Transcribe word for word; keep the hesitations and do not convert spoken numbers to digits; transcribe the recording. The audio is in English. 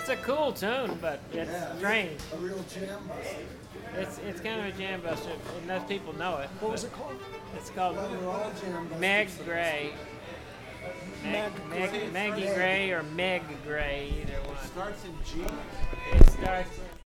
It's a cool tune, but it's Yeah, strange. A real jam buster. It's it's kind of a jam buster, and most people know it. What was it called? It's called Well, we're all jam busters. Meg Gray. Meg, Meg Meg, Maggie Gray or Meg Gray, either one. Starts in G. It starts.